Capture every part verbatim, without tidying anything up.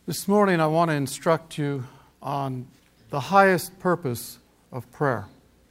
This morning I want to instruct you on the highest purpose of prayer.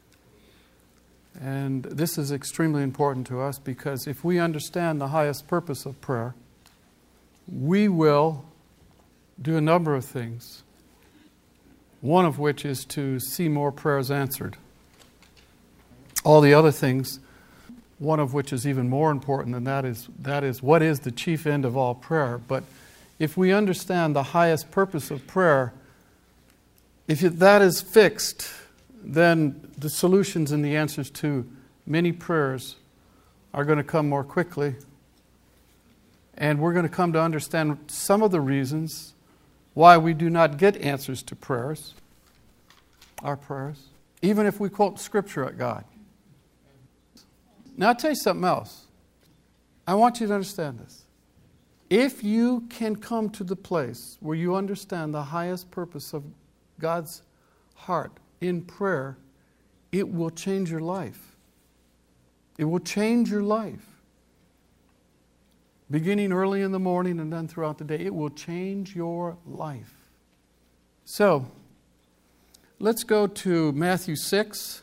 And this is extremely important to us because if we understand the highest purpose of prayer, we will do a number of things. One of which is to see more prayers answered. All the other things, one of which is even more important than that is, that is what is the chief end of all prayer. But if we understand the highest purpose of prayer, if that is fixed, then the solutions and the answers to many prayers are going to come more quickly. And we're going to come to understand some of the reasons why we do not get answers to prayers, our prayers, even if we quote Scripture at God. Now I'll tell you something else. I want you to understand this. If you can come to the place where you understand the highest purpose of God's heart in prayer, it will change your life. It will change your life. Beginning early in the morning and then throughout the day, it will change your life. So, let's go to Matthew six.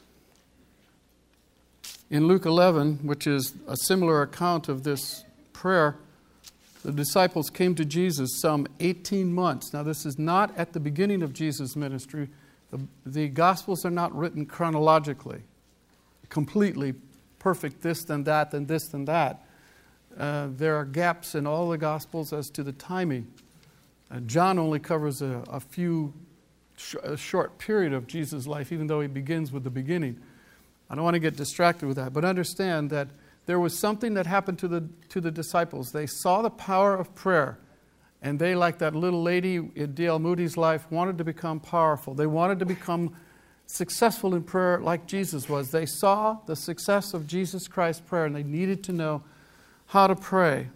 In Luke eleven, which is a similar account of this prayer, the disciples came to Jesus some eighteen months. Now, this is not at the beginning of Jesus' ministry. The, the Gospels are not written chronologically, completely perfect this, then that, then this, then that. Uh, there are gaps in all the Gospels as to the timing. Uh, John only covers a, a few, sh- a short period of Jesus' life, even though he begins with the beginning. I don't want to get distracted with that, but understand that there was something that happened to the to the disciples. They saw the power of prayer, and they, like that little lady in D L Moody's life, wanted to become powerful. They wanted to become successful in prayer like Jesus was. They saw the success of Jesus Christ's prayer, and they needed to know how to pray.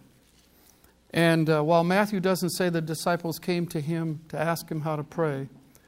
And uh, while Matthew doesn't say the disciples came to him to ask him how to pray,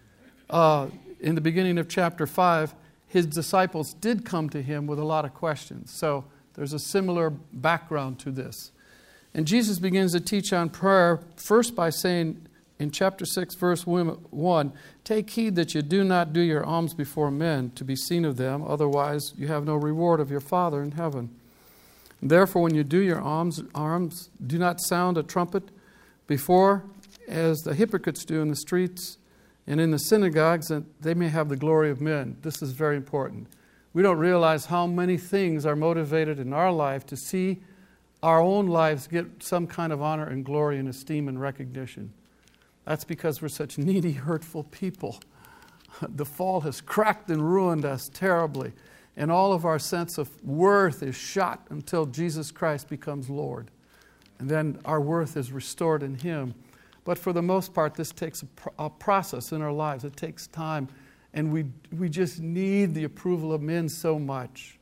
uh, in the beginning of chapter five, his disciples did come to him with a lot of questions. So there's a similar background to this. And Jesus begins to teach on prayer first by saying in chapter six, verse one, "Take heed that you do not do your alms before men to be seen of them, otherwise you have no reward of your Father in heaven. Therefore, when you do your alms, alms, do not sound a trumpet before, as the hypocrites do in the streets and in the synagogues, that they may have the glory of men." This is very important. We don't realize how many things are motivated in our life to see our own lives get some kind of honor and glory and esteem and recognition. That's because we're such needy, hurtful people. The fall has cracked and ruined us terribly. And all of our sense of worth is shot until Jesus Christ becomes Lord. And then our worth is restored in Him. But for the most part, this takes a, pro- a process in our lives. It takes time. And we we just need the approval of men so much.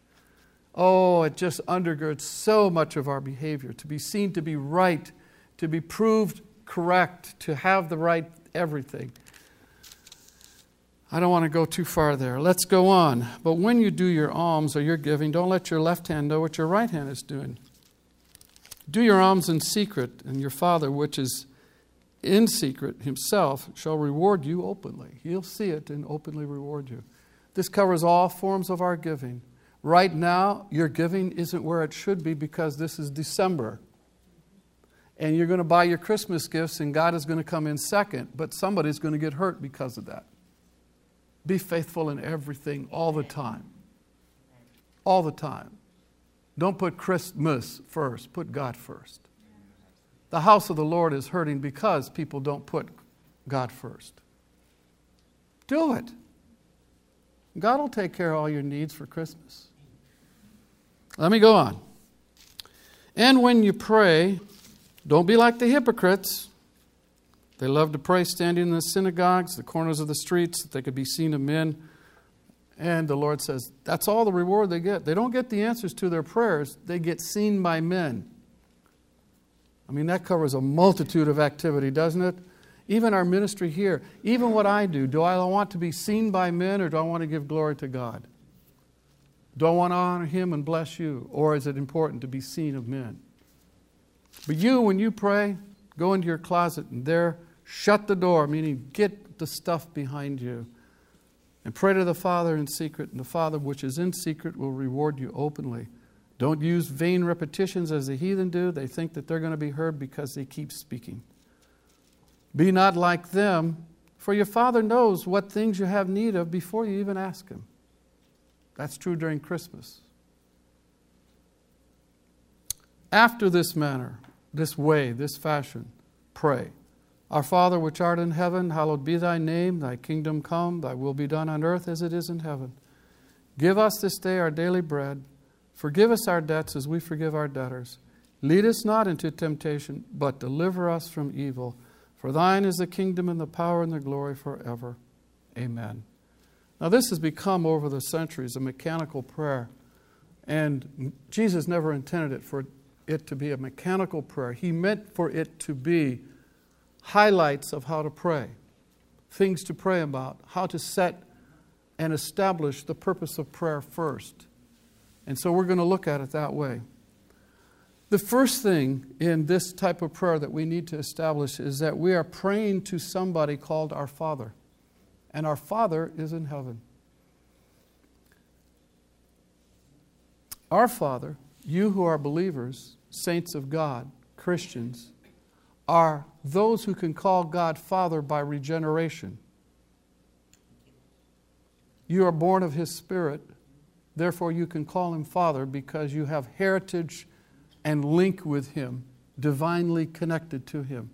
Oh, it just undergirds so much of our behavior. To be seen to be right, to be proved correct, to have the right everything. I don't want to go too far there. Let's go on. But when you do your alms or your giving, don't let your left hand know what your right hand is doing. Do your alms in secret, and your Father, which is in secret himself, shall reward you openly. He'll see it and openly reward you. This covers all forms of our giving. Right now, your giving isn't where it should be because this is December. And you're going to buy your Christmas gifts and God is going to come in second, but somebody's going to get hurt because of that. Be faithful in everything all the time. All the time. Don't put Christmas first. Put God first. The house of the Lord is hurting because people don't put God first. Do it. God will take care of all your needs for Christmas. Let me go on. And when you pray, don't be like the hypocrites. They love to pray standing in the synagogues, the corners of the streets, that they could be seen of men. And the Lord says, that's all the reward they get. They don't get the answers to their prayers. They get seen by men. I mean, that covers a multitude of activity, doesn't it? Even our ministry here, even what I do, do I want to be seen by men or do I want to give glory to God? Do I want to honor Him and bless you? Or is it important to be seen of men? But you, when you pray, go into your closet and there shut the door, meaning get the stuff behind you. And pray to the Father in secret, and the Father which is in secret will reward you openly. Don't use vain repetitions as the heathen do. They think that they're going to be heard because they keep speaking. Be not like them, for your Father knows what things you have need of before you even ask Him. That's true during Christmas. After this manner, this way, this fashion, pray. Our Father which art in heaven, hallowed be thy name. Thy kingdom come, thy will be done on earth as it is in heaven. Give us this day our daily bread. Forgive us our debts as we forgive our debtors. Lead us not into temptation, but deliver us from evil. For thine is the kingdom and the power and the glory forever. Amen. Now this has become over the centuries a mechanical prayer. And Jesus never intended it for it to be a mechanical prayer. He meant for it to be highlights of how to pray, things to pray about, how to set and establish the purpose of prayer first. And so we're going to look at it that way. The first thing in this type of prayer that we need to establish is that we are praying to somebody called our Father. And our Father is in heaven. Our Father, you who are believers, saints of God, Christians, are those who can call God Father by regeneration. You are born of His Spirit, therefore you can call Him Father because you have heritage and link with Him, divinely connected to Him.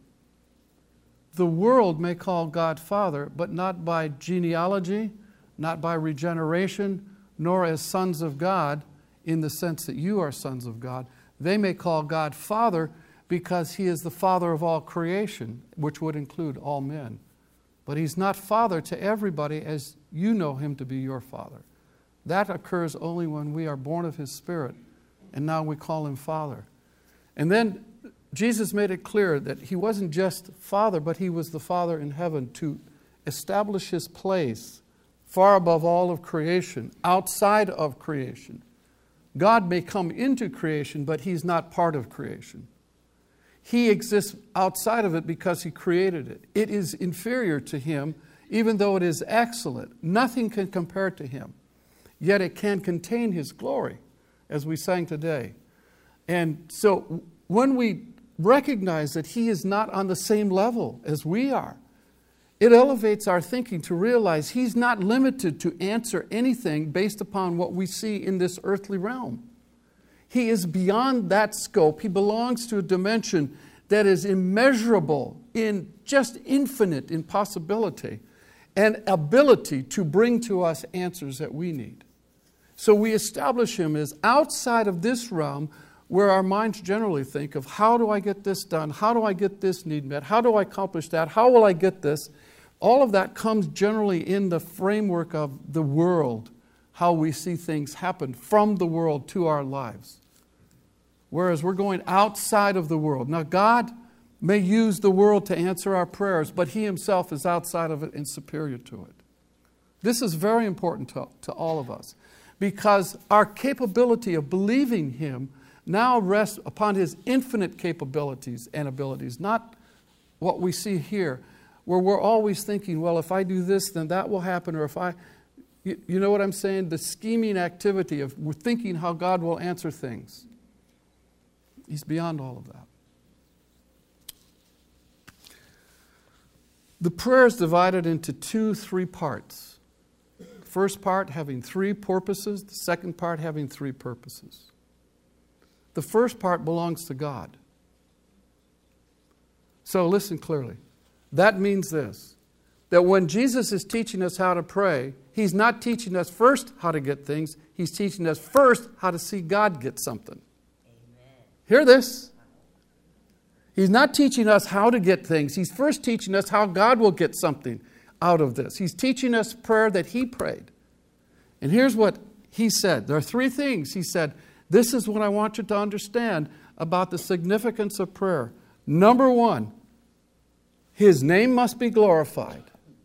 The world may call God Father, but not by genealogy, not by regeneration, nor as sons of God in the sense that you are sons of God. They may call God Father because He is the Father of all creation, which would include all men. But He's not Father to everybody as you know Him to be your Father. That occurs only when we are born of His Spirit, and now we call Him Father. And then Jesus made it clear that He wasn't just Father, but He was the Father in heaven to establish His place far above all of creation, outside of creation. God may come into creation, but He's not part of creation. He exists outside of it because He created it. It is inferior to Him, even though it is excellent. Nothing can compare to Him. Yet it can contain His glory, as we sang today. And so when we recognize that He is not on the same level as we are, it elevates our thinking to realize He's not limited to answer anything based upon what we see in this earthly realm. He is beyond that scope. He belongs to a dimension that is immeasurable, in just infinite in possibility and ability to bring to us answers that we need. So we establish Him as outside of this realm where our minds generally think of how do I get this done? How do I get this need met? How do I accomplish that? How will I get this? All of that comes generally in the framework of the world, how we see things happen from the world to our lives. Whereas we're going outside of the world. Now God may use the world to answer our prayers, but He Himself is outside of it and superior to it. This is very important to, to all of us because our capability of believing Him now rests upon His infinite capabilities and abilities, not what we see here, where we're always thinking, well, if I do this, then that will happen, or if I, you, you know what I'm saying? The scheming activity of we're thinking how God will answer things. He's beyond all of that. The prayer is divided into two, three parts. The first part having three purposes, the second part having three purposes. The first part belongs to God. So listen clearly. That means this, that when Jesus is teaching us how to pray, He's not teaching us first how to get things, He's teaching us first how to see God get something. Amen. Hear this. He's not teaching us how to get things. He's first teaching us how God will get something out of this. He's teaching us prayer that He prayed. And here's what He said. There are three things He said. This is what I want you to understand about the significance of prayer. Number one, His name must be glorified.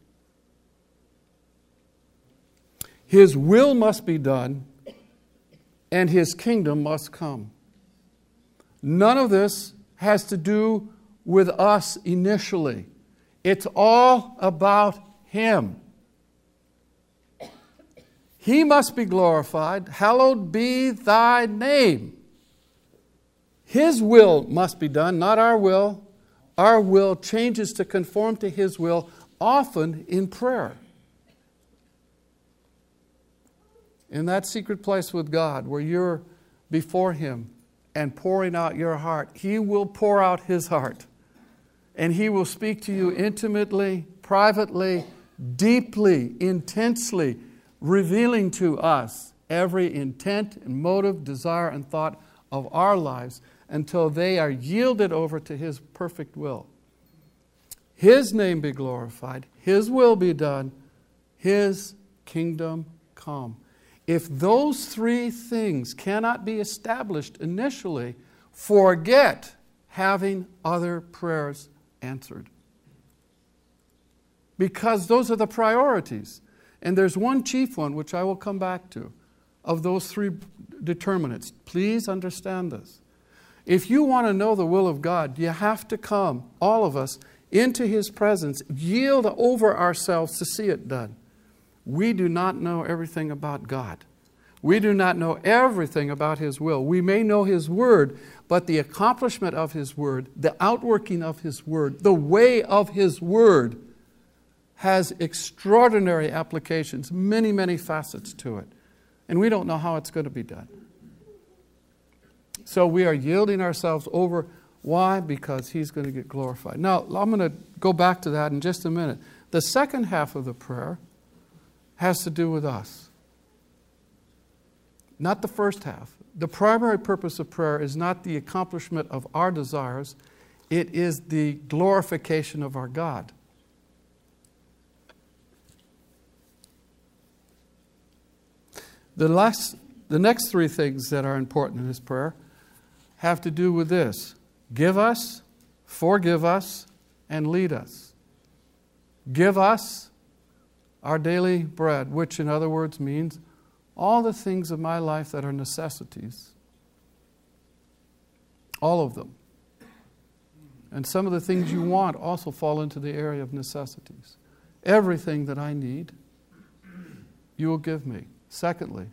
His will must be done, and His kingdom must come. None of this has to do with us initially. It's all about Him. He must be glorified. Hallowed be thy name. His will must be done, not our will. Our will changes to conform to His will, often in prayer. In that secret place with God, where you're before Him and pouring out your heart, He will pour out His heart. And He will speak to you intimately, privately, deeply, intensely, revealing to us every intent and motive, desire and thought of our lives until they are yielded over to His perfect will. His name be glorified, His will be done, His kingdom come. If those three things cannot be established initially, forget having other prayers answered. Because those are the priorities. And there's one chief one, which I will come back to, of those three determinants. Please understand this. If you want to know the will of God, you have to come, all of us, into His presence, yield over ourselves to see it done. We do not know everything about God. We do not know everything about His will. We may know His Word, but the accomplishment of His Word, the outworking of His Word, the way of His Word has extraordinary applications, many, many facets to it. And we don't know how it's going to be done. So we are yielding ourselves over. Why? Because He's going to get glorified. Now, I'm going to go back to that in just a minute. The second half of the prayer has to do with us. Not the first half. The primary purpose of prayer is not the accomplishment of our desires. It is the glorification of our God. The last, the next three things that are important in this prayer have to do with this. Give us, forgive us, and lead us. Give us our daily bread, which in other words means all the things of my life that are necessities. All of them. And some of the things you want also fall into the area of necessities. Everything that I need, you will give me. Secondly,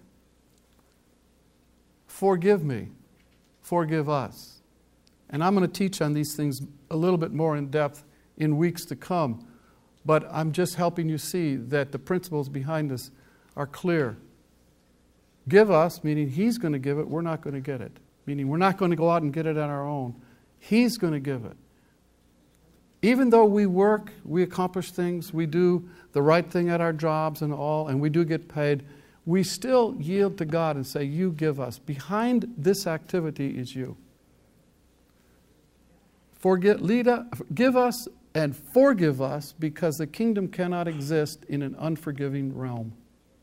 forgive me, forgive us. And I'm going to teach on these things a little bit more in depth in weeks to come. But I'm just helping you see that the principles behind this are clear. Give us, meaning He's going to give it, we're not going to get it. Meaning we're not going to go out and get it on our own. He's going to give it. Even though we work, we accomplish things, we do the right thing at our jobs and all, and we do get paid, we still yield to God and say, you give us. Behind this activity is you. Forget, lead us, give us and forgive us, because the kingdom cannot exist in an unforgiving realm.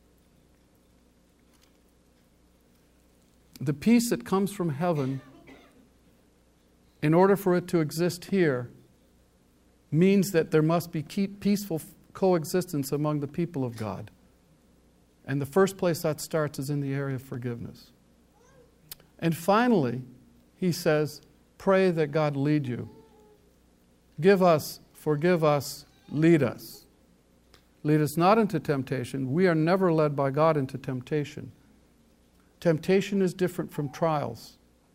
The peace that comes from heaven, in order for it to exist here, means that there must be peaceful coexistence among the people of God. And the first place that starts is in the area of forgiveness. And finally, he says, pray that God lead you. Give us, forgive us, lead us. Lead us not into temptation. We are never led by God into temptation. Temptation is different from trials.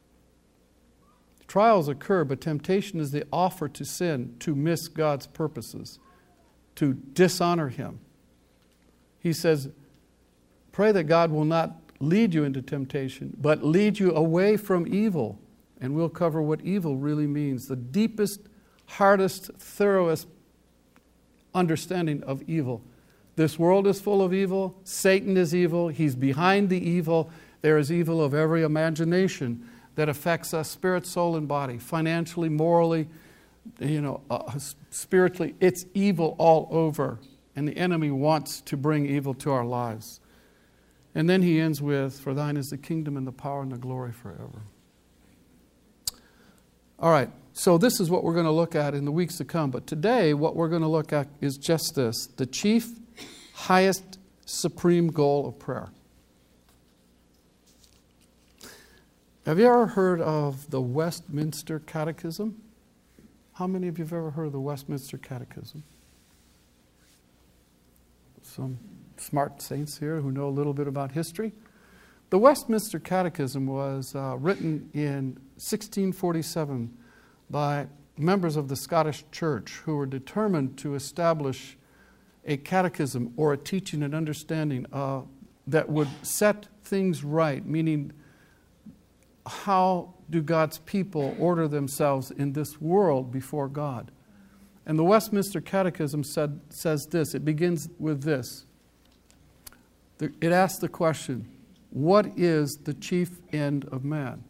Trials occur, but temptation is the offer to sin, to miss God's purposes, to dishonor Him. He says, pray that God will not lead you into temptation, but lead you away from evil. And we'll cover what evil really means. The deepest, hardest, thoroughest understanding of evil. This world is full of evil. Satan is evil. He's behind the evil. There is evil of every imagination that affects us, spirit, soul, and body, financially, morally, you know, uh, spiritually. It's evil all over. And the enemy wants to bring evil to our lives. And then he ends with, for thine is the kingdom and the power and the glory forever. All right, so this is what we're going to look at in the weeks to come. But today, what we're going to look at is just this, the chief, highest, supreme goal of prayer. Have you ever heard of the Westminster Catechism? How many of you have ever heard of the Westminster Catechism? Some smart saints here who know a little bit about history. The Westminster Catechism was uh, written in sixteen forty-seven by members of the Scottish Church who were determined to establish a catechism or a teaching and understanding uh, that would set things right, meaning how do God's people order themselves in this world before God. And the Westminster Catechism said, says this. It begins with this. It asks the question, what is the chief end of man?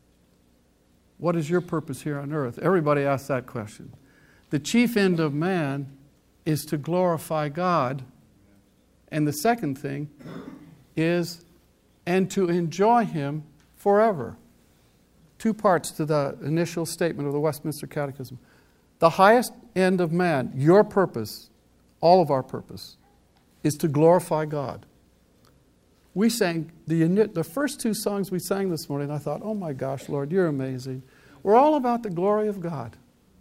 What is your purpose here on earth? Everybody asks that question. The chief end of man is to glorify God. And the second thing is, and to enjoy Him forever. Two parts to the initial statement of the Westminster Catechism. The highest end of man, your purpose, all of our purpose, is to glorify God. We sang, the, the first two songs we sang this morning, I thought, oh my gosh, Lord, you're amazing. We're all about the glory of God.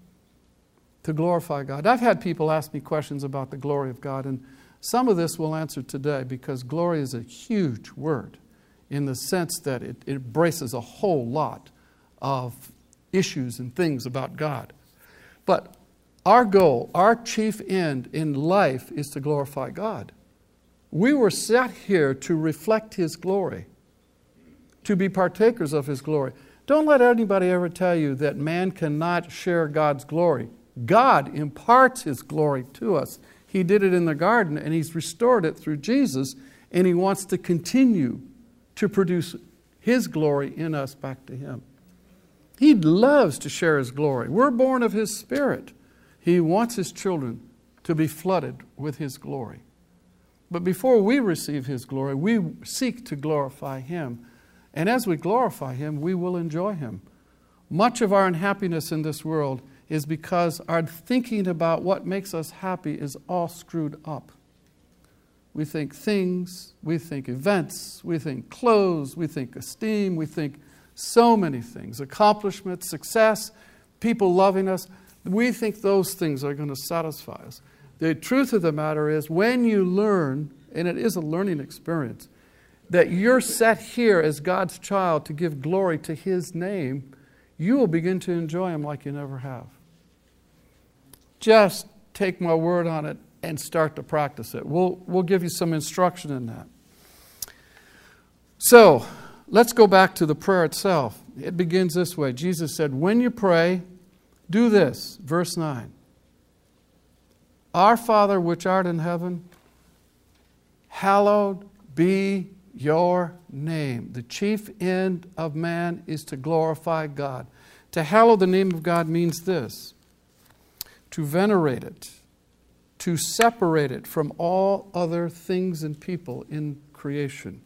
To glorify God. I've had people ask me questions about the glory of God, and some of this we'll answer today because glory is a huge word in the sense that it, it embraces a whole lot of issues and things about God. But our goal, our chief end in life is to glorify God. We were set here to reflect His glory, to be partakers of His glory. Don't let anybody ever tell you that man cannot share God's glory. God imparts His glory to us. He did it in the garden, and He's restored it through Jesus, and He wants to continue to produce His glory in us back to Him. He loves to share His glory. We're born of His Spirit. He wants His children to be flooded with His glory. But before we receive His glory, we seek to glorify Him. And as we glorify Him, we will enjoy Him. Much of our unhappiness in this world is because our thinking about what makes us happy is all screwed up. We think things, we think events, we think clothes, we think esteem, we think so many things, accomplishment, success, people loving us. We think those things are going to satisfy us. The truth of the matter is, when you learn, and it is a learning experience, that you're set here as God's child to give glory to His name, you will begin to enjoy Him like you never have. Just take my word on it and start to practice it. We'll, we'll give you some instruction in that. So, let's go back to the prayer itself. It begins this way. Jesus said, when you pray, do this. Verse nine. Our Father which art in heaven, hallowed be your name. The chief end of man is to glorify God. To hallow the name of God means this: to venerate it, to separate it from all other things and people in creation,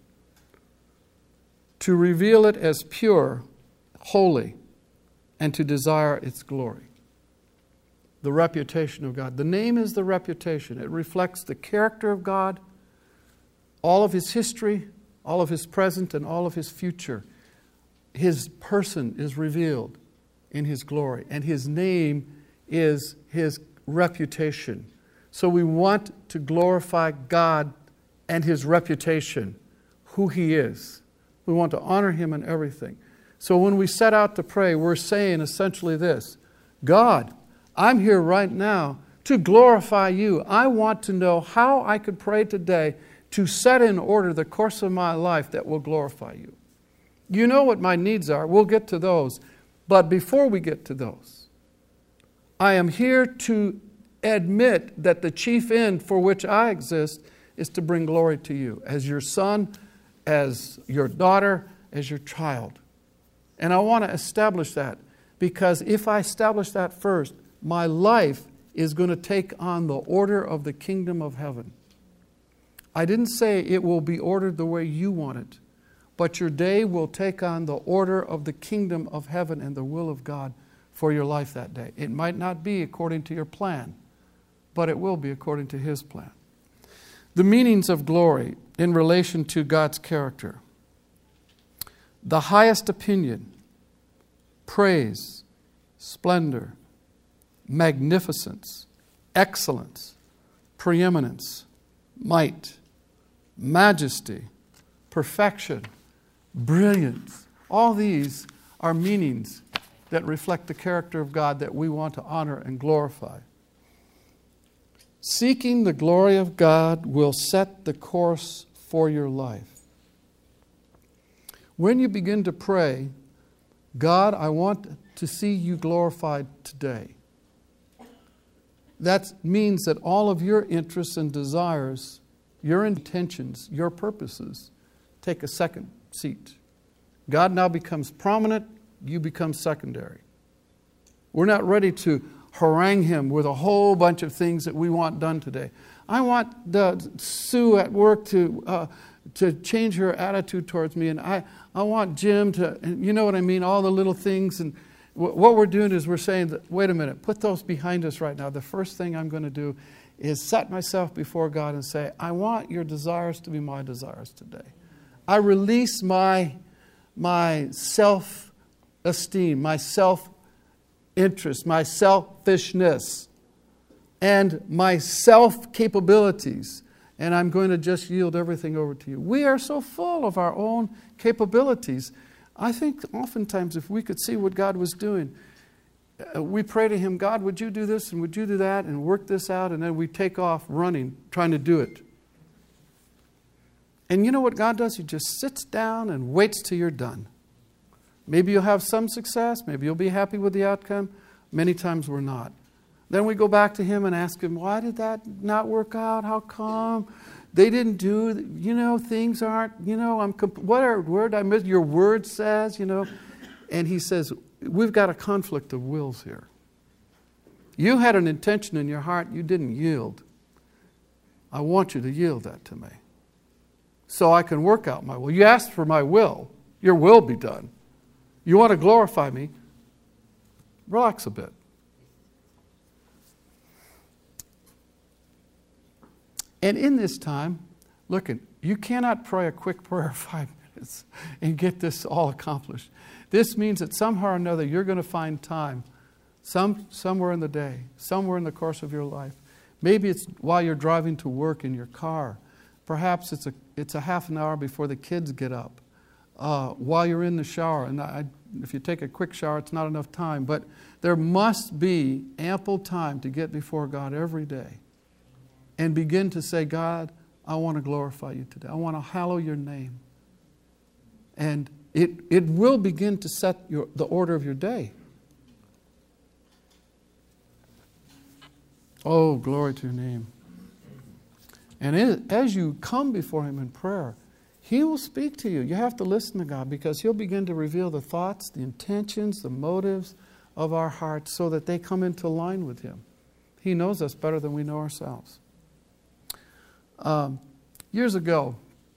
to reveal it as pure, holy, and to desire its glory. The reputation of God. The name is the reputation. It reflects the character of God, all of His history, all of His present, and all of His future. His person is revealed in His glory, and His name is His reputation. So we want to glorify God and His reputation, who He is. We want to honor Him in everything. So when we set out to pray, we're saying essentially this: God, I'm here right now to glorify You. I want to know how I could pray today to set in order the course of my life that will glorify You. You know what my needs are. We'll get to those. But before we get to those, I am here to admit that the chief end for which I exist is to bring glory to You as Your son, as Your daughter, as Your child. And I want to establish that, because if I establish that first, my life is going to take on the order of the kingdom of heaven. I didn't say it will be ordered the way you want it, but your day will take on the order of the kingdom of heaven and the will of God for your life that day. It might not be according to your plan, but it will be according to His plan. The meanings of glory in relation to God's character. The highest opinion, praise, splendor, magnificence, excellence, preeminence, might, majesty, perfection, brilliance. All these are meanings that reflect the character of God that we want to honor and glorify. Seeking the glory of God will set the course for your life. When you begin to pray, God, I want to see you glorified today. That means that all of your interests and desires, your intentions, your purposes, take a second seat. God now becomes prominent, you become secondary. We're not ready to harangue Him with a whole bunch of things that we want done today. I want the Sue at work to uh, to change her attitude towards me, and I, I want Jim to, and you know what I mean, all the little things. And w- what we're doing is we're saying, that, wait a minute, put those behind us right now. The first thing I'm going to do is set myself before God and say, I want your desires to be my desires today. I release my, my self-esteem, my self-interest, my selfishness, and my self-capabilities. And I'm going to just yield everything over to you. We are so full of our own capabilities. I think oftentimes if we could see what God was doing, uh, we pray to Him, God, would you do this and would you do that and work this out? And then we take off running, trying to do it. And you know what God does? He just sits down and waits till you're done. Maybe you'll have some success. Maybe you'll be happy with the outcome. Many times we're not. Then we go back to Him and ask Him, why did that not work out? How come? They didn't do, you know, things aren't, you know, I'm, comp- what are, word I missed? Your word says, you know. And He says, we've got a conflict of wills here. You had an intention in your heart, you didn't yield. I want you to yield that to me, so I can work out my will. You asked for my will, your will be done. You want to glorify me, relax a bit. And in this time, look, you cannot pray a quick prayer of five minutes and get this all accomplished. This means that somehow or another you're going to find time, some somewhere in the day, somewhere in the course of your life. Maybe it's while you're driving to work in your car. Perhaps it's a it's a half an hour before the kids get up. Uh, while you're in the shower, and I, if you take a quick shower, it's not enough time. But there must be ample time to get before God every day and begin to say, God, I want to glorify you today. I want to hallow your name. And it, it will begin to set your, the order of your day. Oh, glory to your name. And it, as you come before Him in prayer, He will speak to you. You have to listen to God, because He'll begin to reveal the thoughts, the intentions, the motives of our hearts so that they come into line with Him. He knows us better than we know ourselves. Um, years ago,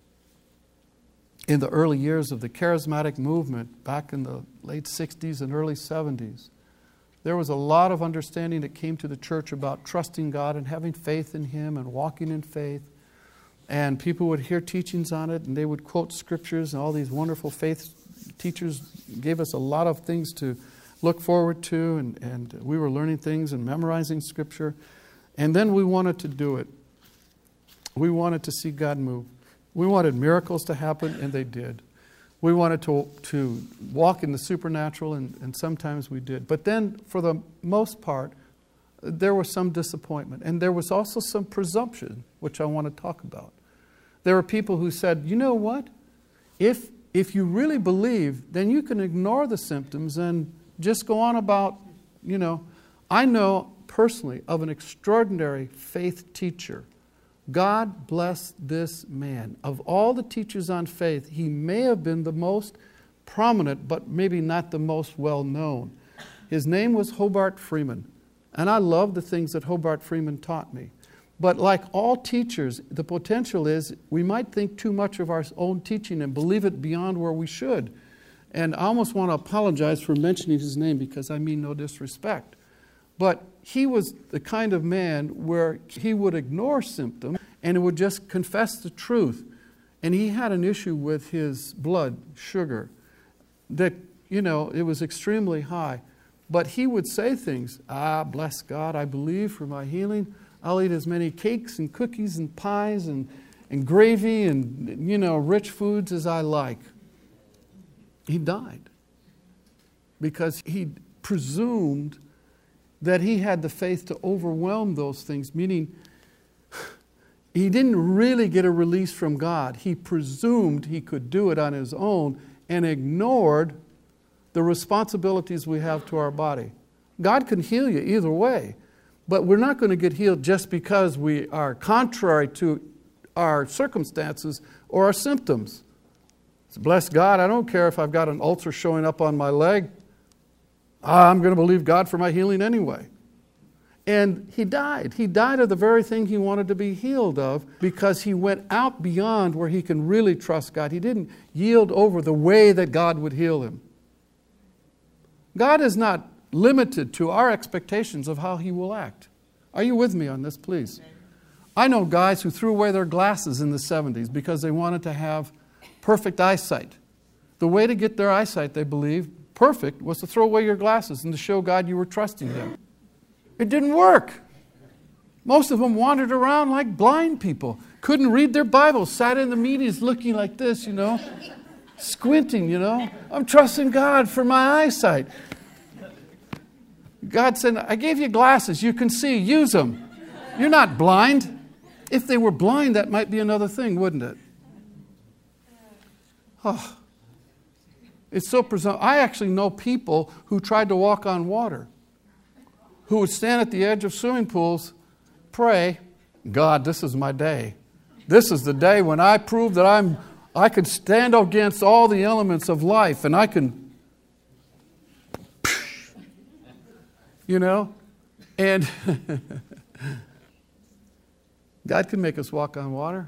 in the early years of the charismatic movement, back in the late sixties and early seventies, there was a lot of understanding that came to the church about trusting God and having faith in Him and walking in faith. And people would hear teachings on it, and they would quote scriptures, and all these wonderful faith teachers gave us a lot of things to look forward to, and, and we were learning things and memorizing scripture. And then we wanted to do it. We wanted to see God move. We wanted miracles to happen, and they did. We wanted to, to walk in the supernatural, and, and sometimes we did. But then, for the most part, there was some disappointment. And there was also some presumption, which I want to talk about. There were people who said, you know what? If, if you really believe, then you can ignore the symptoms and just go on about, you know. I know personally of an extraordinary faith teacher. God bless this man. Of all the teachers on faith, he may have been the most prominent, but maybe not the most well-known. His name was Hobart Freeman. And I love the things that Hobart Freeman taught me. But like all teachers, the potential is we might think too much of our own teaching and believe it beyond where we should. And I almost want to apologize for mentioning his name, because I mean no disrespect. But he was the kind of man where he would ignore symptoms and would just confess the truth. And he had an issue with his blood sugar that, you know, it was extremely high. But he would say things, ah, bless God, I believe for my healing. I'll eat as many cakes and cookies and pies and, and gravy and, you know, rich foods as I like. He died because he presumed that he had the faith to overwhelm those things, meaning he didn't really get a release from God. He presumed he could do it on his own and ignored the responsibilities we have to our body. God can heal you either way, but we're not going to get healed just because we are contrary to our circumstances or our symptoms. So bless God, I don't care if I've got an ulcer showing up on my leg. I'm going to believe God for my healing anyway. And he died. He died of the very thing he wanted to be healed of because he went out beyond where he can really trust God. He didn't yield over the way that God would heal him. God is not limited to our expectations of how he will act. Are you with me on this, please? I know guys who threw away their glasses in the seventies because they wanted to have perfect eyesight. The way to get their eyesight, they believed, perfect, was to throw away your glasses and to show God you were trusting Him. It didn't work. Most of them wandered around like blind people. Couldn't read their Bible, sat in the meetings looking like this, you know, squinting, you know. I'm trusting God for my eyesight. God said, I gave you glasses. You can see. Use them. You're not blind. If they were blind, that might be another thing, wouldn't it? Oh, it's so presumptuous. I actually know people who tried to walk on water, who would stand at the edge of swimming pools, pray, God, this is my day. This is the day when I prove that I'm, I can stand against all the elements of life and I can, you know, and God can make us walk on water.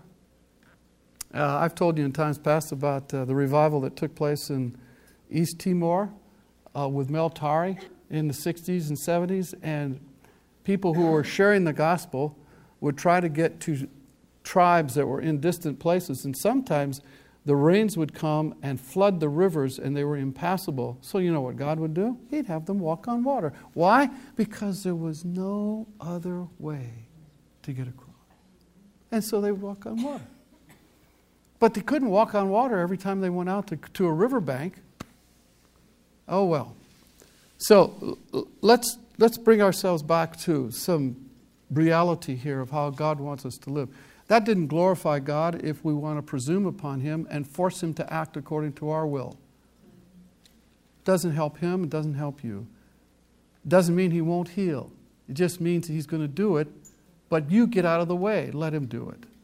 Uh, I've told you in times past about uh, the revival that took place in East Timor uh, with Mel Tari in the sixties and seventies, and people who were sharing the gospel would try to get to tribes that were in distant places, and sometimes the rains would come and flood the rivers and they were impassable. So you know what God would do? He'd have them walk on water. Why? Because there was no other way to get across. And so they would walk on water. But they couldn't walk on water every time they went out to, to a riverbank. Oh well. So let's let's bring ourselves back to some reality here of how God wants us to live. That didn't glorify God if we want to presume upon Him and force Him to act according to our will. It doesn't help Him, it doesn't help you. It doesn't mean He won't heal. It just means He's going to do it, but you get out of the way. Let Him do it.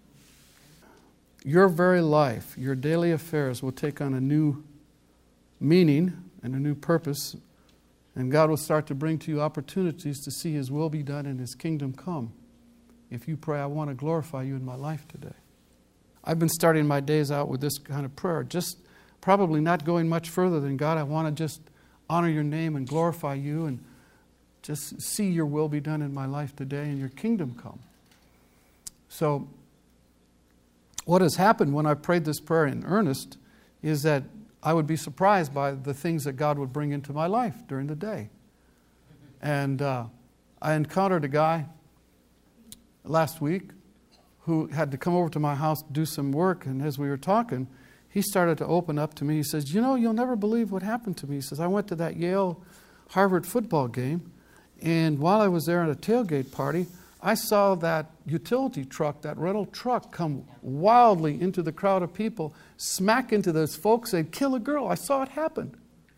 Your very life, your daily affairs will take on a new meaning and a new purpose, and God will start to bring to you opportunities to see His will be done and His kingdom come. If you pray, I want to glorify you in my life today. I've been starting my days out with this kind of prayer, just probably not going much further than, God, I want to just honor your name and glorify you and just see your will be done in my life today and your kingdom come. So what has happened when I prayed this prayer in earnest is that I would be surprised by the things that God would bring into my life during the day. And uh, I encountered a guy last week who had to come over to my house to do some work, and as we were talking, he started to open up to me. He says, you know, you'll never believe what happened to me. He says, I went to that Yale-Harvard football game, and while I was there at a tailgate party, I saw that utility truck, that rental truck, come wildly into the crowd of people, smack into those folks, they'd kill a girl. I saw it happen.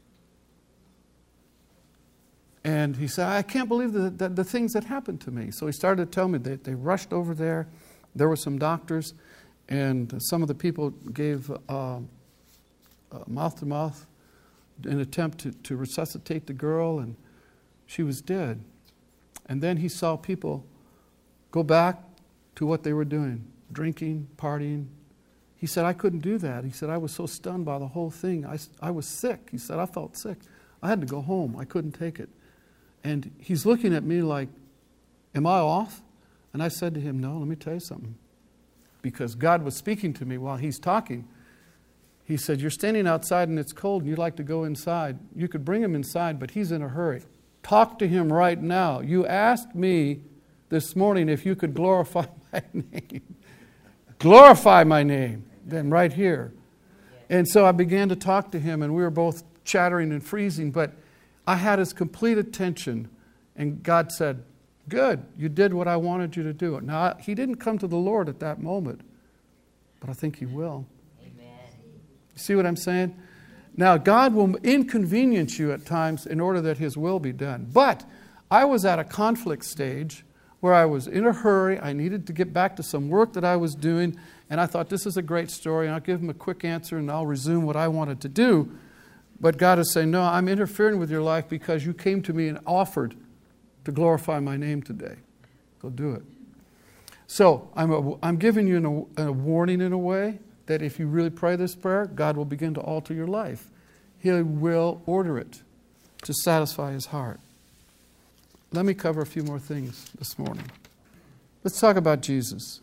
And he said, I can't believe the, the, the things that happened to me. So he started to tell me that they rushed over there. There were some doctors, and some of the people gave uh, uh, mouth-to-mouth in an attempt to, to resuscitate the girl, and she was dead. And then he saw people go back to what they were doing, drinking, partying. He said, I couldn't do that. He said, I was so stunned by the whole thing. I, I was sick. He said, I felt sick. I had to go home. I couldn't take it. And he's looking at me like, am I off? And I said to him, no, let me tell you something. Because God was speaking to me while he's talking. He said, you're standing outside and it's cold and you'd like to go inside. You could bring him inside, but he's in a hurry. Talk to Him right now. You asked me this morning if you could glorify my name. Glorify my name. Then right here. And so I began to talk to Him, and we were both chattering and freezing, but I had His complete attention. And God said, good, you did what I wanted you to do. Now, He didn't come to the Lord at that moment, but I think He will. Amen. You see what I'm saying? Now, God will inconvenience you at times in order that His will be done. But I was at a conflict stage where I was in a hurry. I needed to get back to some work that I was doing, and I thought, this is a great story, and I'll give Him a quick answer, and I'll resume what I wanted to do. But God is saying, no, I'm interfering with your life because you came to me and offered to glorify my name today. Go do it. So I'm, a, I'm giving you an, a warning in a way that if you really pray this prayer, God will begin to alter your life. He will order it to satisfy His heart. Let me cover a few more things this morning. Let's talk about Jesus.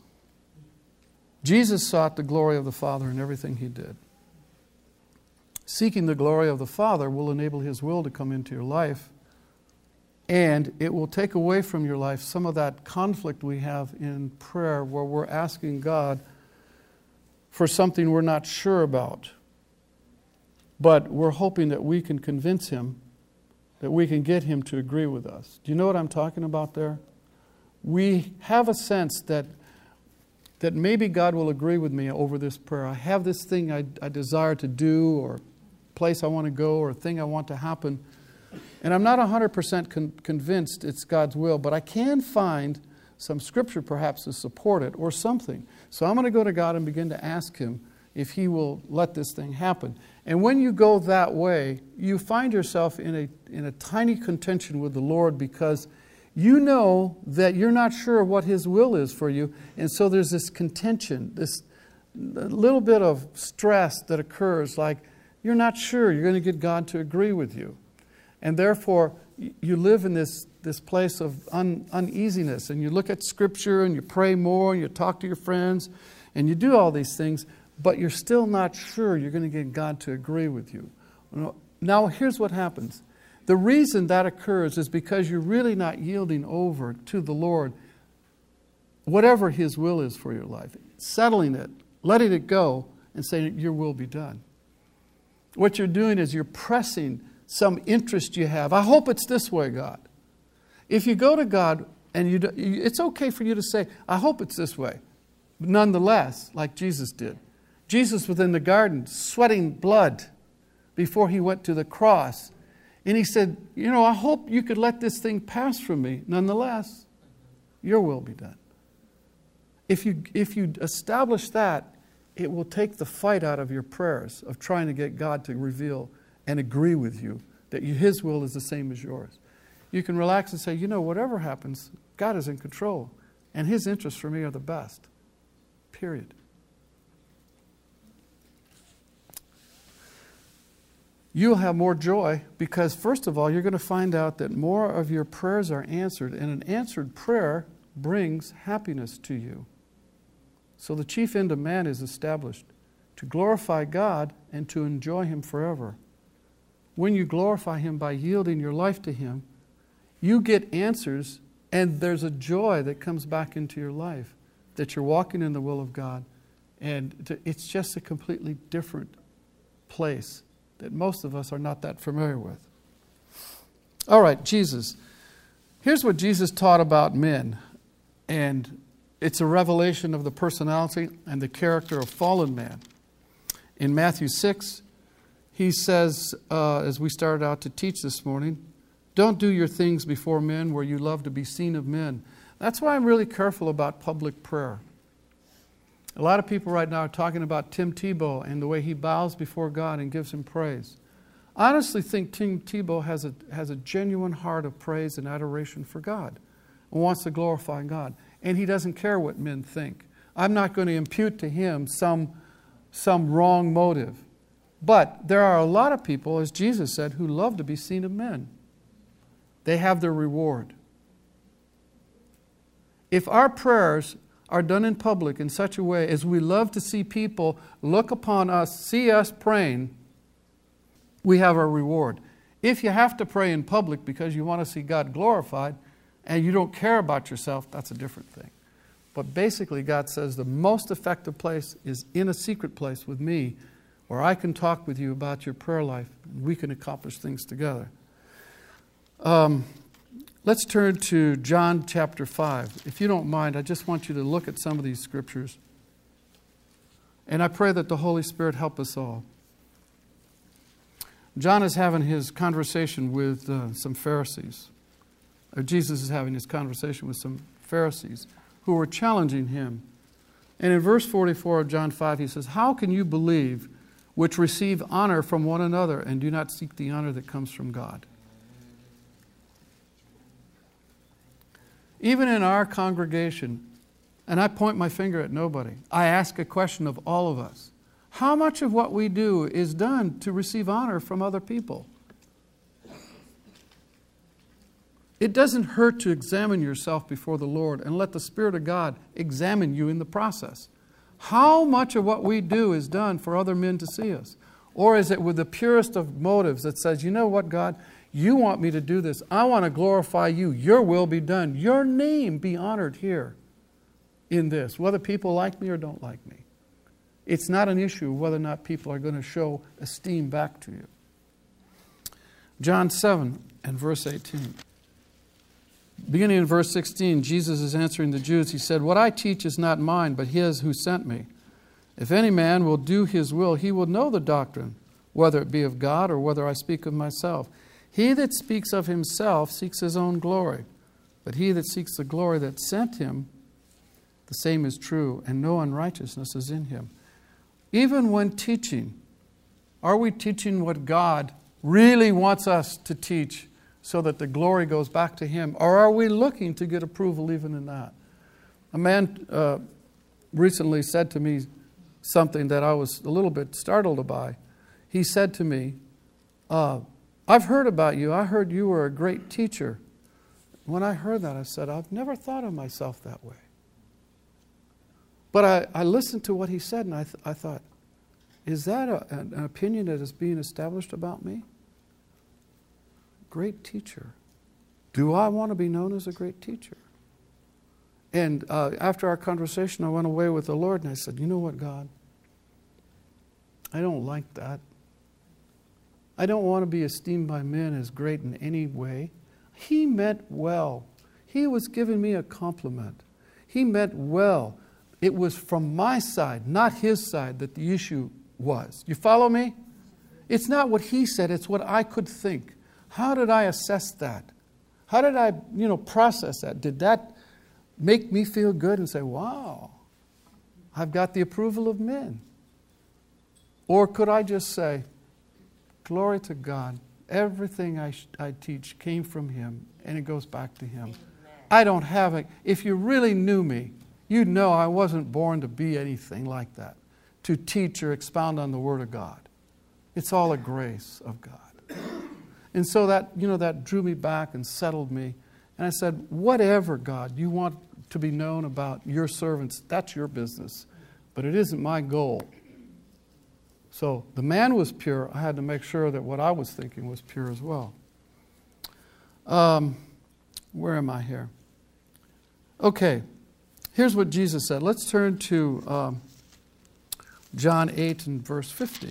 Jesus sought the glory of the Father in everything He did. Seeking the glory of the Father will enable His will to come into your life, and it will take away from your life some of that conflict we have in prayer where we're asking God for something we're not sure about. But we're hoping that we can convince Him, that we can get Him to agree with us. Do you know what I'm talking about there? We have a sense that, that maybe God will agree with me over this prayer. I have this thing I, I desire to do, or place I want to go, or a thing I want to happen. And I'm not one hundred percent con- convinced it's God's will, but I can find some scripture perhaps to support it or something. So I'm going to go to God and begin to ask Him if He will let this thing happen. And when you go that way, you find yourself in a, in a tiny contention with the Lord because you know that you're not sure what His will is for you. And so there's this contention, this little bit of stress that occurs, like you're not sure you're going to get God to agree with you. And therefore, you live in this, this place of un, uneasiness. And you look at Scripture and you pray more and you talk to your friends and you do all these things, but you're still not sure you're going to get God to agree with you. Now, here's what happens. The reason that occurs is because you're really not yielding over to the Lord, whatever His will is for your life, settling it, letting it go, and saying, your will be done. What you're doing is you're pressing some interest you have. I hope it's this way, God. If you go to God, and you, do, it's okay for you to say, I hope it's this way. But nonetheless, like Jesus did. Jesus was in the garden sweating blood before He went to the cross. And He said, you know, I hope you could let this thing pass from me. Nonetheless, your will be done. If you, if you establish that, it will take the fight out of your prayers of trying to get God to reveal and agree with you that His will is the same as yours. You can relax and say, you know, whatever happens, God is in control. And His interests for me are the best. Period. You'll have more joy because, first of all, you're going to find out that more of your prayers are answered, and an answered prayer brings happiness to you. So the chief end of man is established, to glorify God and to enjoy Him forever. When you glorify Him by yielding your life to Him, you get answers, and there's a joy that comes back into your life, that you're walking in the will of God, and it's just a completely different place that most of us are not that familiar with. All right, Jesus. Here's what Jesus taught about men, and it's a revelation of the personality and the character of fallen man. In Matthew six, He says, uh, as we started out to teach this morning, don't do your things before men where you love to be seen of men. That's why I'm really careful about public prayer. A lot of people right now are talking about Tim Tebow and the way he bows before God and gives Him praise. I honestly think Tim Tebow has a, has a genuine heart of praise and adoration for God and wants to glorify God. And he doesn't care what men think. I'm not going to impute to him some, some wrong motive. But there are a lot of people, as Jesus said, who love to be seen of men. They have their reward. If our prayers are done in public in such a way as we love to see people look upon us, see us praying, we have our reward. If you have to pray in public because you want to see God glorified and you don't care about yourself, that's a different thing. But basically, God says the most effective place is in a secret place with me, where I can talk with you about your prayer life and we can accomplish things together. Um, let's turn to John chapter five. If you don't mind, I just want you to look at some of these scriptures. And I pray that the Holy Spirit help us all. John is having his conversation with uh, some Pharisees. Or Jesus is having his conversation with some Pharisees who were challenging him. And in verse forty-four of John five, he says, "How can you believe which receive honor from one another and do not seek the honor that comes from God?" Even in our congregation, and I point my finger at nobody, I ask a question of all of us. How much of what we do is done to receive honor from other people? It doesn't hurt to examine yourself before the Lord and let the Spirit of God examine you in the process. How much of what we do is done for other men to see us? Or is it with the purest of motives that says, you know what, God, you want me to do this. I want to glorify you. Your will be done. Your name be honored here in this, whether people like me or don't like me. It's not an issue whether or not people are going to show esteem back to you. John seven and verse eighteen. Beginning in verse sixteen, Jesus is answering the Jews. He said, "What I teach is not mine, but his who sent me. If any man will do his will, he will know the doctrine, whether it be of God or whether I speak of myself. He that speaks of himself seeks his own glory, but he that seeks the glory that sent him, the same is true, and no unrighteousness is in him." Even when teaching, are we teaching what God really wants us to teach so that the glory goes back to him? Or are we looking to get approval even in that? A man uh, recently said to me something that I was a little bit startled by. He said to me, uh, "I've heard about you. I heard you were a great teacher." When I heard that, I said, I've never thought of myself that way. But I, I listened to what he said, and I, th- I thought, is that a, an, an opinion that is being established about me? Great teacher. Do I want to be known as a great teacher? And uh, after our conversation, I went away with the Lord, and I said, you know what, God? I don't like that. I don't want to be esteemed by men as great in any way. He meant well. He was giving me a compliment. He meant well. It was from my side, not his side, that the issue was. You follow me? It's not what he said, it's what I could think. How did I assess that? How did I, you know, process that? Did that make me feel good and say, wow, I've got the approval of men? Or could I just say, glory to God, everything I, I teach came from him and it goes back to him. Amen. I don't have it. If you really knew me, you'd know I wasn't born to be anything like that, to teach or expound on the Word of God. It's all a grace of God. And so that, you know, that drew me back and settled me. And I said, whatever, God, you want to be known about your servants, that's your business. But it isn't my goal. So the man was pure. I had to make sure that what I was thinking was pure as well. Um, where am I here? Okay. Here's what Jesus said. Let's turn to um, John eight and verse fifty.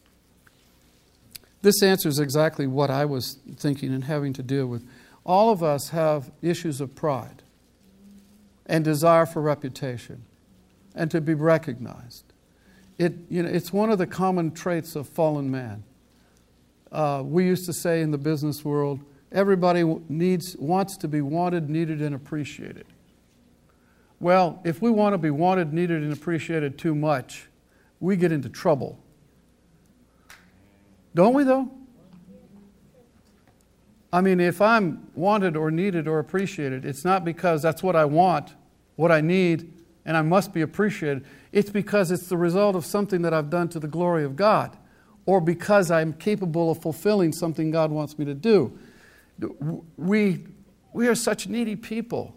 This answers exactly what I was thinking and having to deal with. All of us have issues of pride and desire for reputation and to be recognized. It, you know, it's one of the common traits of fallen man. Uh, we used to say in the business world, everybody needs, wants to be wanted, needed, and appreciated. Well, if we want to be wanted, needed, and appreciated too much, we get into trouble. Don't we, though? I mean, if I'm wanted or needed or appreciated, it's not because that's what I want, what I need, and I must be appreciated. It's because it's the result of something that I've done to the glory of God, or because I'm capable of fulfilling something God wants me to do. We, we are such needy people.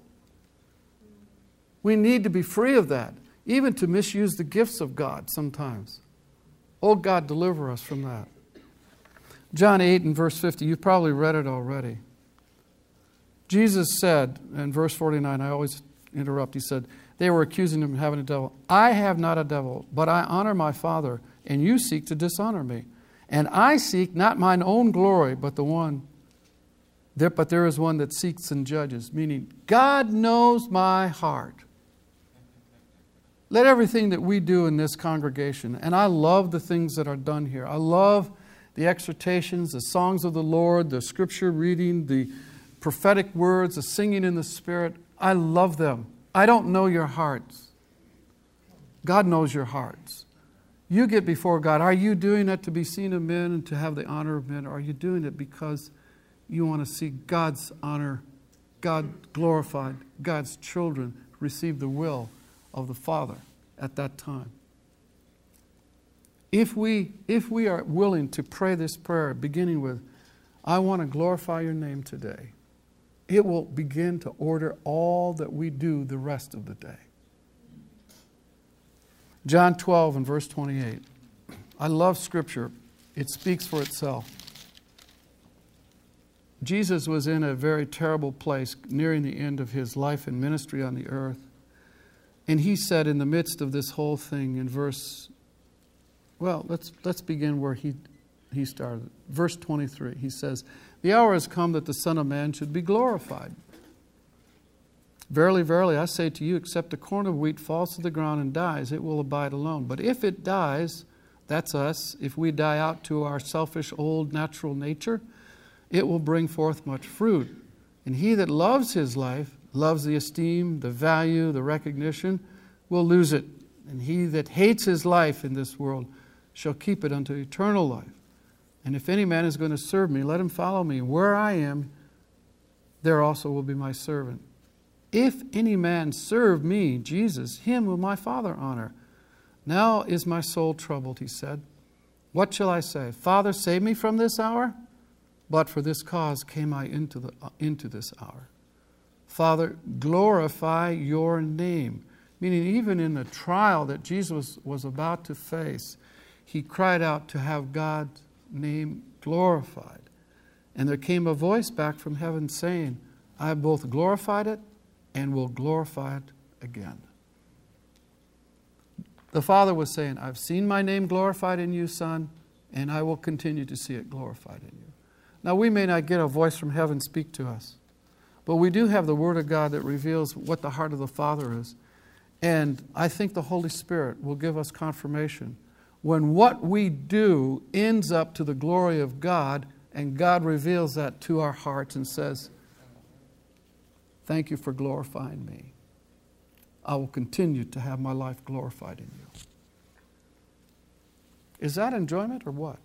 We need to be free of that, even to misuse the gifts of God sometimes. Oh, God, deliver us from that. John eight and verse fifty, you've probably read it already. Jesus said in verse forty-nine, I always interrupt, he said, they were accusing him of having a devil. I have not a devil, but I honor my Father, and you seek to dishonor me. And I seek not mine own glory, but the one, there, but there is one that seeks and judges, meaning God knows my heart. Let everything that we do in this congregation, and I love the things that are done here. I love the exhortations, the songs of the Lord, the scripture reading, the prophetic words, the singing in the Spirit. I love them. I don't know your hearts. God knows your hearts. You get before God. Are you doing it to be seen of men and to have the honor of men? Or are you doing it because you want to see God's honor, God glorified, God's children receive the will of the Father at that time? If we, if we are willing to pray this prayer, beginning with, I want to glorify your name today, it will begin to order all that we do the rest of the day. John twelve and verse twenty-eight. I love Scripture. It speaks for itself. Jesus was in a very terrible place nearing the end of his life and ministry on the earth. And he said in the midst of this whole thing in verse, well, let's let's begin where he he started. Verse twenty-three, he says, the hour has come that the Son of Man should be glorified. Verily, verily, I say to you, except a corn of wheat falls to the ground and dies, it will abide alone. But if it dies, that's us, if we die out to our selfish old natural nature, it will bring forth much fruit. And he that loves his life, loves the esteem, the value, the recognition, will lose it. And he that hates his life in this world shall keep it unto eternal life. And if any man is going to serve me, let him follow me. Where I am, there also will be my servant. If any man serve me, Jesus, him will my Father honor. Now is my soul troubled, he said. What shall I say? Father, save me from this hour? But for this cause came I into, the, uh, into this hour. Father, glorify your name. Meaning even in the trial that Jesus was about to face, he cried out to have God's name glorified. And there came a voice back from heaven saying, I have both glorified it and will glorify it again. The Father was saying, I've seen my name glorified in you, Son, and I will continue to see it glorified in you. Now, we may not get a voice from heaven speak to us, but we do have the Word of God that reveals what the heart of the Father is. And I think the Holy Spirit will give us confirmation when what we do ends up to the glory of God, and God reveals that to our hearts and says, thank you for glorifying me. I will continue to have my life glorified in you. Is that enjoyment or what?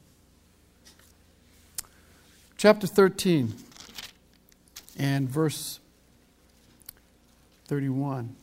Chapter thirteen and verse thirty-one.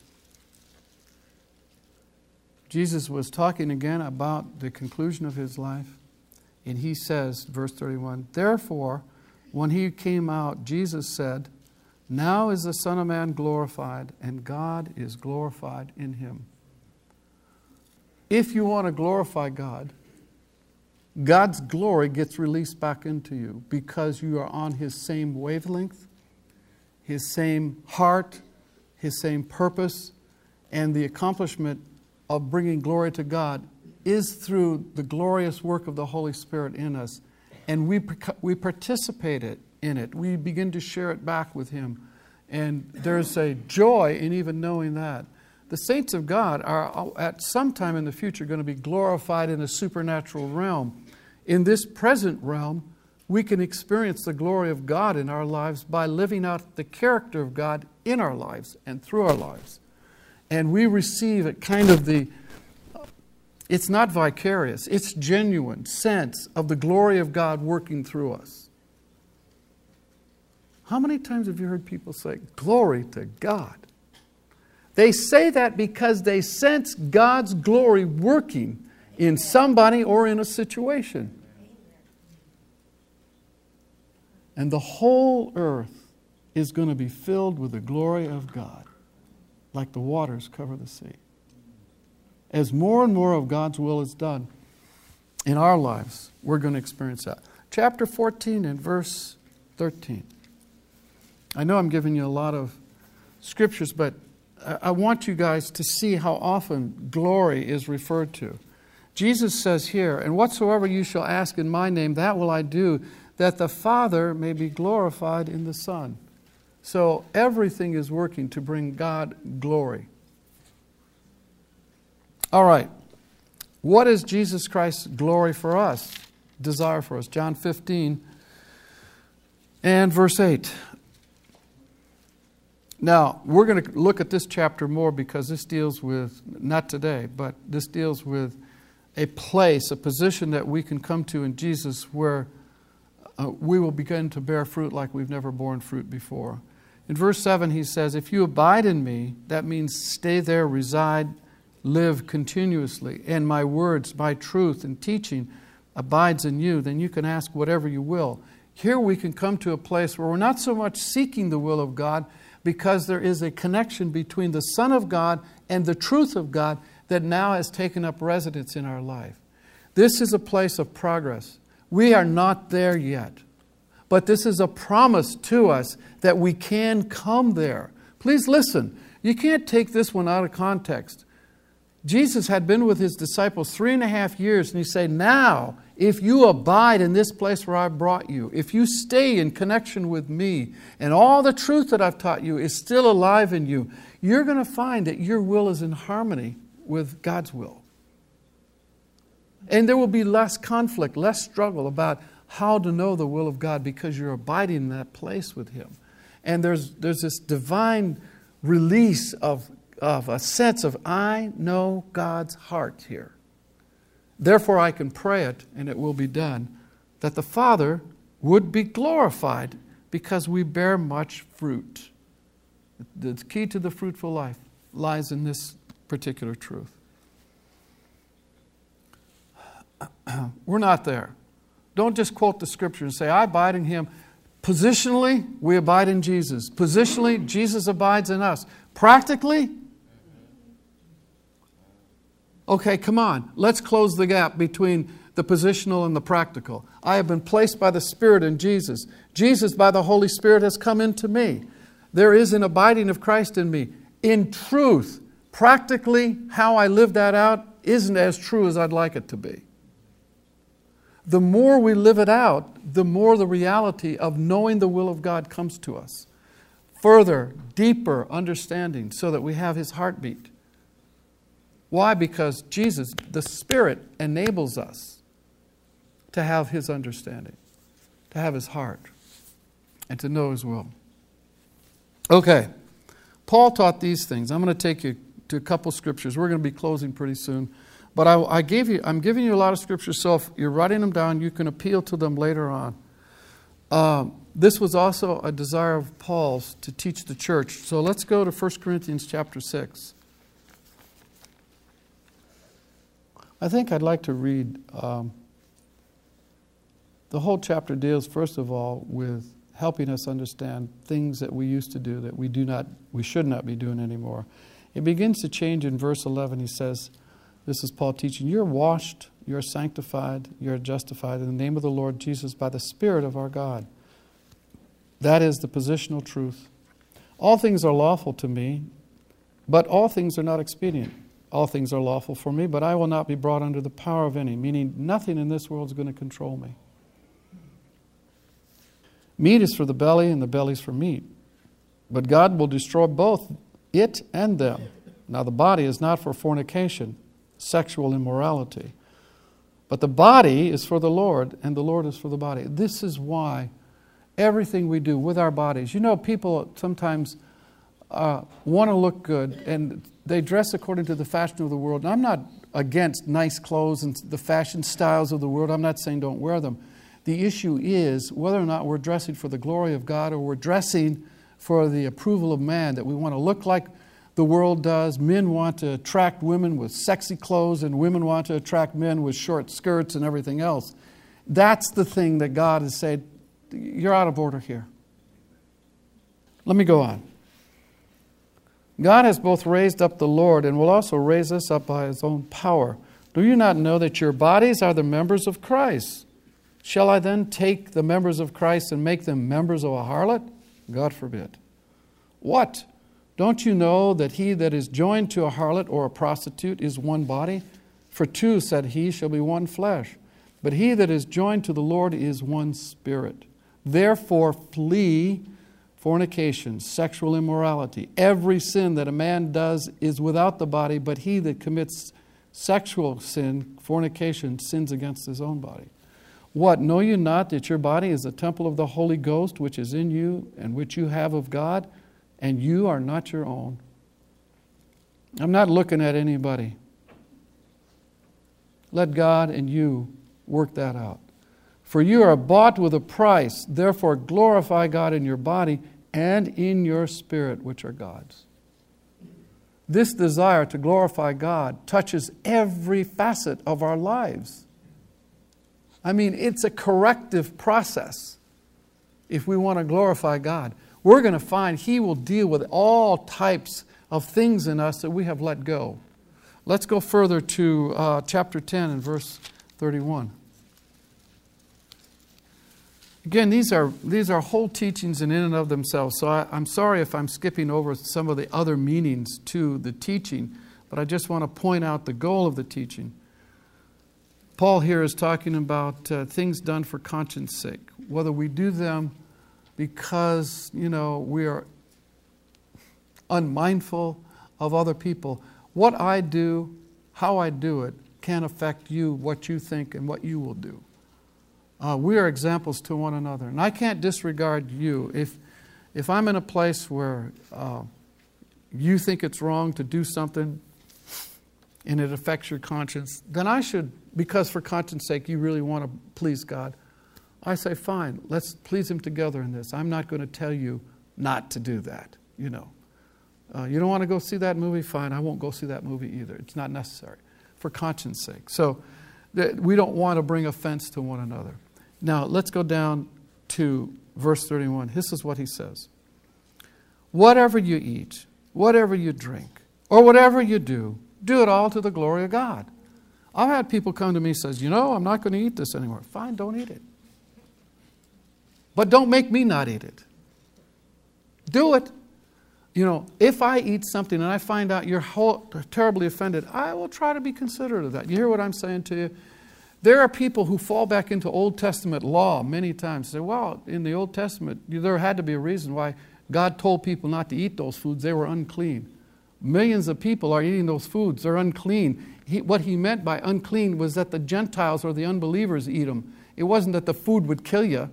Jesus was talking again about the conclusion of his life. And he says, verse thirty-one, therefore, when he came out, Jesus said, now is the Son of Man glorified, and God is glorified in him. If you want to glorify God, God's glory gets released back into you because you are on his same wavelength, his same heart, his same purpose, and the accomplishment of bringing glory to God is through the glorious work of the Holy Spirit in us. And we, we participate it, in it. We begin to share it back with him. And there's a joy in even knowing that. The saints of God are at some time in the future going to be glorified in a supernatural realm. In this present realm, we can experience the glory of God in our lives by living out the character of God in our lives and through our lives. And we receive a kind of the, it's not vicarious, it's genuine sense of the glory of God working through us. How many times have you heard people say, glory to God? They say that because they sense God's glory working in somebody or in a situation. And the whole earth is going to be filled with the glory of God, like the waters cover the sea. As more and more of God's will is done in our lives, we're going to experience that. chapter fourteen and verse thirteen. I know I'm giving you a lot of scriptures, but I want you guys to see how often glory is referred to. Jesus says here, "And whatsoever you shall ask in my name, that will I do, that the Father may be glorified in the Son." So everything is working to bring God glory. All right. What is Jesus Christ's glory for us? Desire for us. John fifteen and verse eight. Now, we're going to look at this chapter more because this deals with, not today, but this deals with a place, a position that we can come to in Jesus where uh, we will begin to bear fruit like we've never borne fruit before. In verse seven, he says, "If you abide in me," that means stay there, reside, live continuously, "and my words, my truth and teaching abides in you, then you can ask whatever you will." Here we can come to a place where we're not so much seeking the will of God, because there is a connection between the Son of God and the truth of God that now has taken up residence in our life. This is a place of progress. We are not there yet, but this is a promise to us that we can come there. Please listen. You can't take this one out of context. Jesus had been with his disciples three and a half years, and he said, "Now, if you abide in this place where I brought you, if you stay in connection with me, and all the truth that I've taught you is still alive in you, you're going to find that your will is in harmony with God's will. And there will be less conflict, less struggle about how to know the will of God because you're abiding in that place with Him. And there's, there's this divine release of of a sense of, I know God's heart here. Therefore I can pray it and it will be done, that the Father would be glorified because we bear much fruit. The key to the fruitful life lies in this particular truth. We're not there. Don't just quote the Scripture and say, I abide in Him. Positionally, we abide in Jesus. Positionally, Jesus abides in us. Practically, okay, come on. Let's close the gap between the positional and the practical. I have been placed by the Spirit in Jesus. Jesus, by the Holy Spirit, has come into me. There is an abiding of Christ in me. In truth, practically, how I live that out isn't as true as I'd like it to be. The more we live it out, the more the reality of knowing the will of God comes to us. Further, deeper understanding so that we have His heartbeat. Why? Because Jesus, the Spirit, enables us to have His understanding, to have His heart, and to know His will. Okay, Paul taught these things. I'm going to take you to a couple scriptures. We're going to be closing pretty soon. But I, I gave you, I'm giving you a lot of scriptures, so if you're writing them down, you can appeal to them later on. Um, this was also a desire of Paul's to teach the church. So let's go to First Corinthians chapter six. I think I'd like to read, um, the whole chapter deals, first of all, with helping us understand things that we used to do that we do not, we should not be doing anymore. It begins to change in verse eleven. He says, this is Paul teaching, you're washed, you're sanctified, you're justified in the name of the Lord Jesus by the Spirit of our God. That is the positional truth. All things are lawful to me, but all things are not expedient. All things are lawful for me, but I will not be brought under the power of any, meaning nothing in this world is going to control me. Meat is for the belly, and the belly is for meat. But God will destroy both it and them. Now the body is not for fornication, sexual immorality. But the body is for the Lord, and the Lord is for the body. This is why everything we do with our bodies, you know, people sometimes uh, want to look good, and they dress according to the fashion of the world. And I'm not against nice clothes and the fashion styles of the world. I'm not saying don't wear them. The issue is whether or not we're dressing for the glory of God or we're dressing for the approval of man, that we want to look like the world does. Men want to attract women with sexy clothes, and women want to attract men with short skirts and everything else. That's the thing that God has said, you're out of order here. Let me go on. God has both raised up the Lord and will also raise us up by His own power. Do you not know that your bodies are the members of Christ? Shall I then take the members of Christ and make them members of a harlot? God forbid. What? Don't you know that he that is joined to a harlot or a prostitute is one body? For two, said he, shall be one flesh. But he that is joined to the Lord is one spirit. Therefore flee fornication, sexual immorality. Every sin that a man does is without the body, but he that commits sexual sin, fornication, sins against his own body. What, know you not that your body is the temple of the Holy Ghost, which is in you, and which you have of God, and you are not your own? I'm not looking at anybody. Let God and you work that out. For you are bought with a price, therefore glorify God in your body and in your spirit, which are God's. This desire to glorify God touches every facet of our lives. I mean, it's a corrective process if we want to glorify God. We're going to find He will deal with all types of things in us that we have let go. Let's go further to uh, chapter ten and verse thirty-one. Again, these are these are whole teachings in and of themselves, so I, I'm sorry if I'm skipping over some of the other meanings to the teaching, but I just want to point out the goal of the teaching. Paul here is talking about uh, things done for conscience sake, whether we do them because, you know, we are unmindful of other people. What I do, how I do it, can affect you, what you think, and what you will do. Uh, we are examples to one another. And I can't disregard you. If if I'm in a place where uh, you think it's wrong to do something and it affects your conscience, then I should, because for conscience sake you really want to please God, I say, fine, let's please Him together in this. I'm not going to tell you not to do that, you know. Uh, you don't want to go see that movie? Fine, I won't go see that movie either. It's not necessary for conscience sake. So th- we don't want to bring offense to one another. Now, let's go down to verse thirty-one. This is what he says. Whatever you eat, whatever you drink, or whatever you do, do it all to the glory of God. I've had people come to me and says, you know, I'm not going to eat this anymore. Fine, don't eat it. But don't make me not eat it. Do it. You know, if I eat something and I find out you're whole, terribly offended, I will try to be considerate of that. You hear what I'm saying to you? There are people who fall back into Old Testament law many times. Say, well, in the Old Testament, there had to be a reason why God told people not to eat those foods. They were unclean. Millions of people are eating those foods. They're unclean. He, what he meant by unclean was that the Gentiles or the unbelievers eat them. It wasn't that the food would kill you.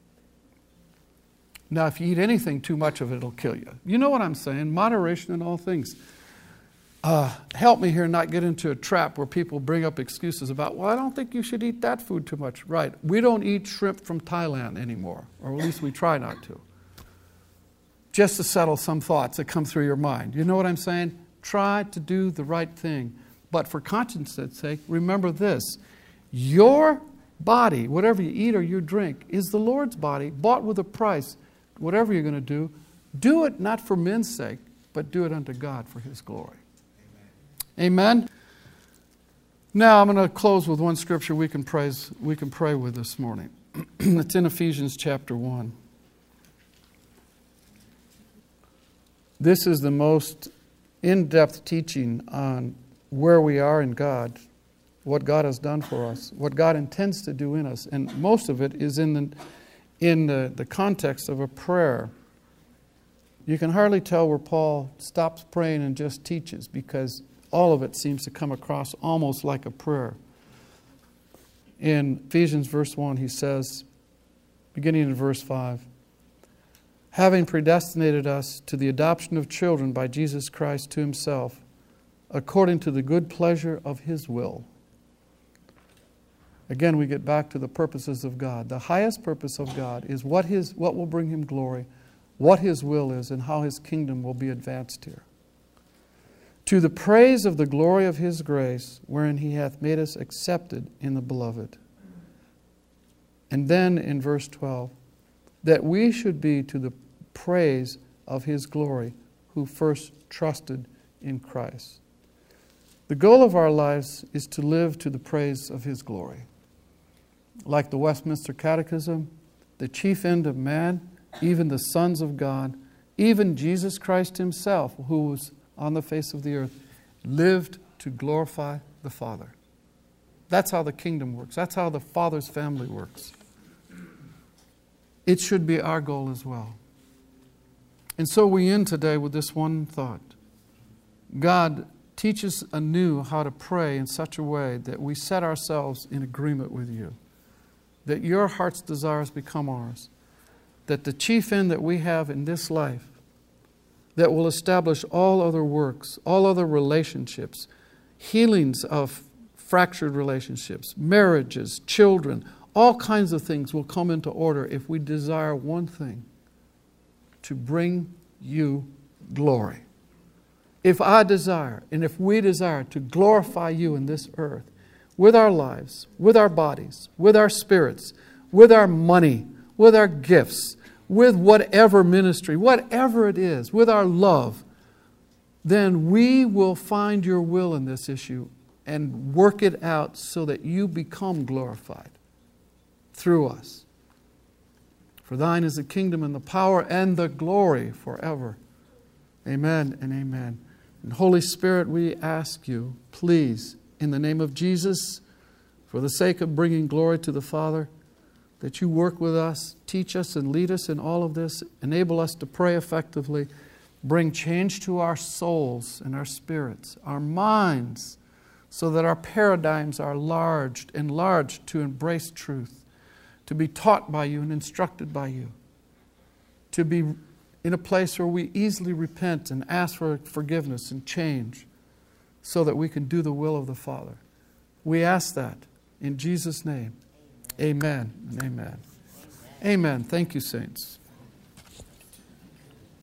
Now, if you eat anything too much of it, it'll kill you. You know what I'm saying? Moderation in all things. Uh, help me here not get into a trap where people bring up excuses about, well, I don't think you should eat that food too much. Right. We don't eat shrimp from Thailand anymore, or at least we try not to. Just to settle some thoughts that come through your mind. You know what I'm saying? Try to do the right thing. But for conscience sake, remember this. Your body, whatever you eat or you drink, is the Lord's body, bought with a price. Whatever you're going to do, do it not for men's sake, but do it unto God for His glory. Amen. Amen? Now I'm going to close with one scripture we can praise, we can pray with this morning. It's in Ephesians chapter one. This is the most in-depth teaching on where we are in God, what God has done for us, what God intends to do in us. And most of it is in the, in the, the context of a prayer. You can hardly tell where Paul stops praying and just teaches, because all of it seems to come across almost like a prayer. In Ephesians verse one, he says, beginning in verse five, having predestinated us to the adoption of children by Jesus Christ to Himself, according to the good pleasure of His will. Again, we get back to the purposes of God. The highest purpose of God is what His, what will bring Him glory, what His will is, and how His kingdom will be advanced here. To the praise of the glory of His grace, wherein He hath made us accepted in the Beloved. And then in verse twelve, that we should be to the praise of His glory, who first trusted in Christ. The goal of our lives is to live to the praise of His glory. like the Westminster Catechism, the chief end of man, even the sons of God, even Jesus Christ himself, who was on the face of the earth, lived to glorify the Father. That's how the kingdom works. That's how the Father's family works. It should be our goal as well. And so we end today with this one thought. God, teach us anew how to pray in such a way that we set ourselves in agreement with you. That your heart's desires become ours. That the chief end that we have in this life, that will establish all other works, all other relationships, healings of fractured relationships, marriages, children, all kinds of things will come into order if we desire one thing, to bring you glory. If I desire, and if we desire to glorify you in this earth, with our lives, with our bodies, with our spirits, with our money, with our gifts, with whatever ministry, whatever it is, with our love, then we will find your will in this issue and work it out so that you become glorified through us. For thine is the kingdom and the power and the glory forever. Amen and amen. And Holy Spirit, we ask you, please, in the name of Jesus, for the sake of bringing glory to the Father, that you work with us, teach us and lead us in all of this, enable us to pray effectively, bring change to our souls and our spirits, our minds, so that our paradigms are enlarged, enlarged to embrace truth, to be taught by you and instructed by you, to be in a place where we easily repent and ask for forgiveness and change so that we can do the will of the Father. We ask that in Jesus' name. Amen and amen. Amen. Thank you, saints.